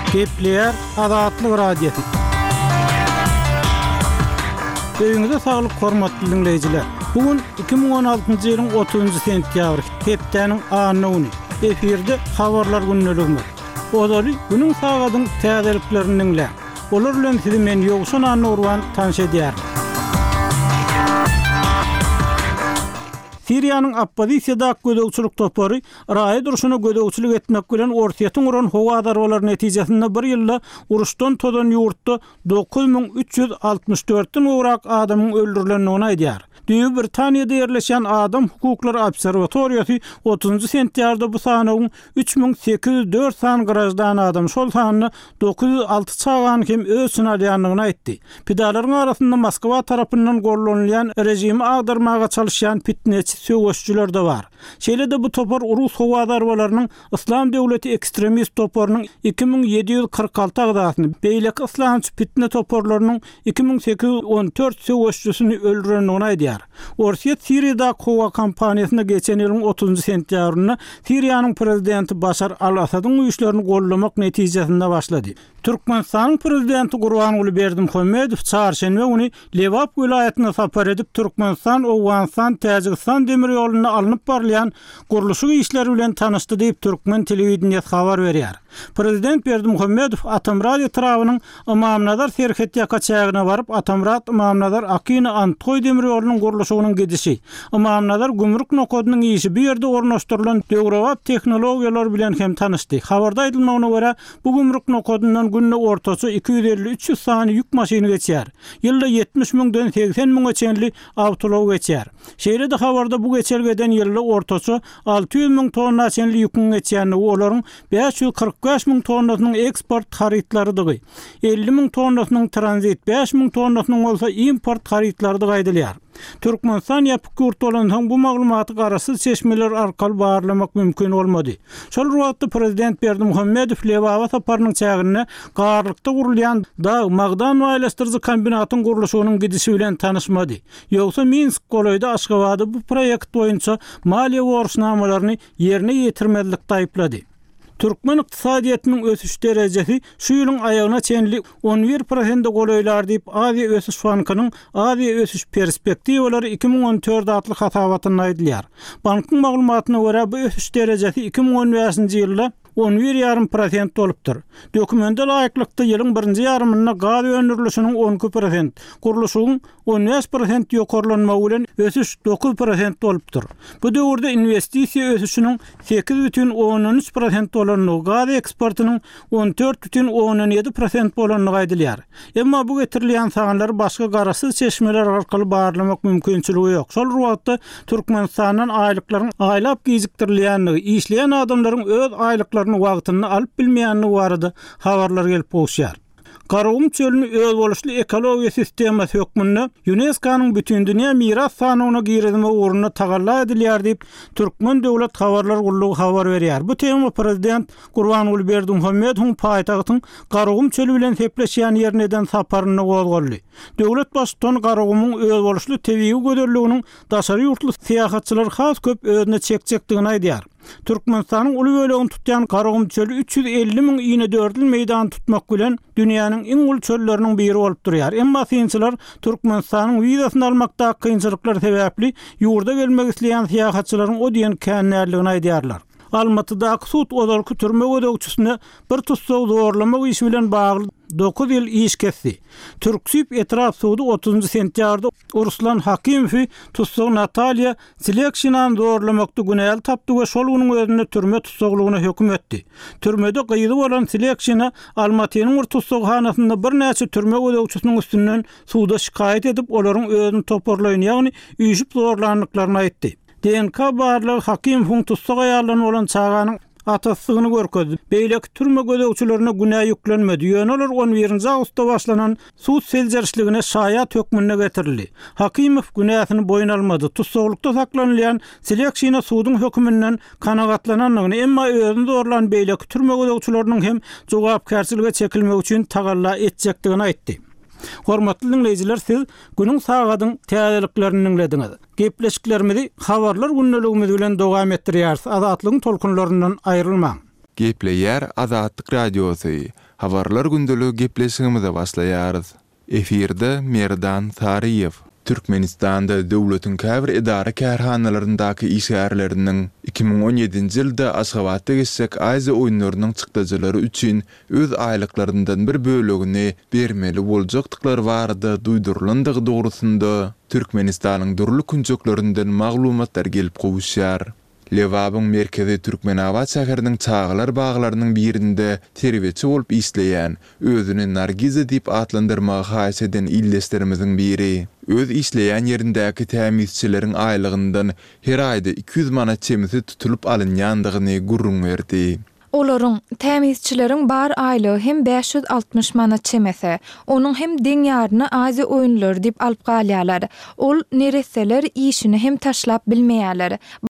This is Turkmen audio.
Kepler Adatlyk radiosu. Öýüňizde saglyk hormatly dinleýijiler. Bugun 2016-njy ýylyň 30-njy sentýabr, hepdeniň anyny. Efirde habarlar günneligimiz. Odaly günüň sagadyň täzeliklerini dinle. Olar bilen sizi men ýogşan anurwan tanış edýär. Siriýanyň oppozisiýada gödөгçülük topary raýat duruşuna gödөгçülük etmek bilen ortaýatyň uran howa darbalary netijesinde bir ýylda uruşdan todan ýurtda 9364-den urak adamyň öldürilendigini aýdýar. Düýü Britaniýada ýerleşen Adam Hukukları Obserwatoriýasy 30-njy sentýarda bu sanyň 3804 san garajdan adam şol sanyny 906 çagan kim özüne alýanlygyny aýtdy. Pidalaryň arasynda Moskwa tarapyndan gorlanýan rejimi agdarmaga çalışýan fitneçi söwüşçüler de bar. Şeýle-de bu topar Rus howa darbalarynyň İslam döwleti ekstremist toparynyň 2746 agdasyny, beýleki islamçy fitne toparlarynyň 2814 söwüşçüsini öldürendigini aýdýar. Orsiýet Siriýada howa kampaniýasyna geçen ýylyň 30-njy sentýabrynda Siriýanyň prezidenti Başar al-Asadyň güýçlerini gollamak netijesinde başlady. Türkmenistanyň prezidenti Gurbanuly Berdimuhammedow çarşenbe güni Lewap vilayatyna sapar edip Türkmenistan, Owganistan, Täjikistan demir ýoluny alınıp barlayan guruluşy işleri bilen tanışdy diýip Türkmen telewizionyasy habar berýär. Prezident Berdimuhammedow Atamrad etrawynyň Imamnazar serhet ýakaçagyna baryp Atamrad Imamnazar Akyny Antgoý demir ýolunyň guruluşynyň gidişi, Imamnazar gümrük nokodynyň işi bir ýerde ornaşdyrylan döwrewap tehnologiýalar bilen hem tanışdy. Habarda aýdylmagyna görä bu gümrük nokodynyň günne ortaçy 250-300 sany ýük maşyny geçýär. Ýylda 70 000-den 80 000-a çenli awtolow geçýär. Şeýle-de habarda bu geçelgeden ýylda ortaçy 600 000 tonna çenli ýükün geçýäni, olaryň 545 000 tonnasynyň eksport harytlarydygy, 50 000 tonnasynyň tranzit, 5 000 tonnasynyň bolsa import harytlarydygy aýdylýar. Türkmenistan ýapyk ýurt bolan bu maglumaty garaşsyz çeşmeler arkaly barlamak mümkin bolmady. Şol wagtda prezident Berdimuhammedow Lewapa saparynyň çägine garlykda gurulýan da Magdan maýlaşdyrjy kombinatyň guruluşynyň gidişi bilen tanışmady. Ýogsa Minsk golaýda Aşgabatda bu proýekt boýunça maliýe borçnamalaryny ýerine ýetirmezlikde aýplady. Türkmen iqtisadiýatynyň ösüş derejesi şu ýylyň aýagyna çenli 11% golaýlar diýip Aziýa Ösüş Bankynyň Aziýa ösüş perspektiwalary 2014 adly hasabatyny aýdylýar. Bankyň maglumatyna görä bu ösüş derejesi 2015-nji ýylda 11,5% bolupdyr. Dokumentda laýyklykda ýylyň birinji ýarymyna gaz öndürilişiniň 12%, guruluşyň 15% ýokarlanma bilen ösüş 9% bolupdyr. Bu döwürde investisiýa ösüşiniň 8,13% bolanyny, gaz eksportynyň 14,17% bolanyny aýdylýar. Emma bu getirilýän sanlar başga garaşsyz çeşmeler arkaly barlamak mümkinçiligi ýok. Şol wagtda Türkmenistanyň aýlyklaryň aýlap gizikdirilýänligi, işleýän adamlaryň öz aýlyklaryny wagtyny alyp bilmeýänligi barada habarlar gelip bolýar. Qaragum çölüni öz boluşly ekologiýa sistemasi hökmünde UNESCO-nyň bütün dünýä miras sanawyna girizme uğruna tagalla edilýär diýip Türkmen döwlet habarlar gullugy habar berýär. Bu tema prezident Gurbanuly Berdimuhammedow paýtagtyň Qaragum çölü bilen sepleşýän ýerden saparyny gozgaldy. Döwlet başçysyň Qaragumyň öz boluşly tebii göderliginiň daşary ýurtly syýahatçylar has köp özüne çekjekdigini aýdýar. Türkmenistanyň uly bölegini tutýan Qaragum çölü 350 000 ýene dördül meýdan tutmak bilen dünýäniň iň uly çölleriniň biri bolup durýar. Emma synçylar Türkmenistanyň wizasyny almakda kynçylyklar sebäpli ýurda gelmek isleýän syýahatçylaryň o diýen kännerligini aýdýarlar. Almatyda Aksut odalky türme gödөгçüsine bir tutsaw zorlamak işi bilen bagly 9 ýyl iş kesdi. Türksüp etraf suwdy 30-njy sentýarda Ruslan Hakimow tutsaw Nataliýa Selekşinan zorlamakda günäl tapdy we şol güniň özünde türme tutsaglygyna hökm etdi. Türmede gyýdy bolan Selekşina Almatynyň bir tutsaghanasynda bir näçe türme gödөгçüsiniň üstünden suwda şikaýet edip olaryň özüni toparlaýan, ýagny üýüşip zorlandyklaryny aýtdy. DNK barlar Hakimow tutsag aýarlanyp bolan çaganyň atasygyny görkezdi. Beýleki türme gödөгçülerine günä ýüklenmedi. Ýöneler 11-nji awgustda başlanan suud seljerişligine şaýat hökmüne getirildi. Hakimow günäsini boyun almady. Tutsaglykda saklanýan Selekşina suudyň hökmünden kanagatlananyny, emma özüni zorlan beýleki türme gödөгçüleriniň hem jogapkärçilige çekilmek üçin tagalla etjekdigini aýtdy. Hormatly dinleyijiler, siz günüň sagadyň täzeliklerini dinlediňiz. Gepleşiklerimizi habarlar günneligimiz bilen dowam etdirýäris. Azatlygyň tolkunlaryndan aýrylmaň. Gepleýär Azatlyk Radiosy. Habarlar gündeli gepleşigimize başlaýarys. Efirde Merdan Sariýew. Türkmenistanda döwletiň käbir idara kärhanalaryndaky işgärleriniň 2017-nji ýylda Aşgabatda geçsek Aýza oýunlarynyň çykdyjylary üçin öz aýlyklaryndan bir bölegini bermeli boljakdyklary barada duýdurulandygy dogrusynda Türkmenistanyň durly künçeklerinden maglumatlar gelip gowuşýar. Lewabyň merkezi Türkmenabad şäheriniň çağlar baglarynyň birinde terbiýetçi bolup işleýän, özüni Nargiza diýip atlandyrmagy haýsy eden illeslerimiziň biri. Öz işleýän yerindäki tämizçileriň aýlygyndan her aýda 200 manat çemisi tutulup alynýandygyny gurrun berdi. Olaryň tämizçileriň bar aýlygy hem 560 manat çemese, onuň hem deň ýaryny Aýza oýunlary diýip alyp galýarlar. Ol nereseler işini hem taşlap bilmeýärler.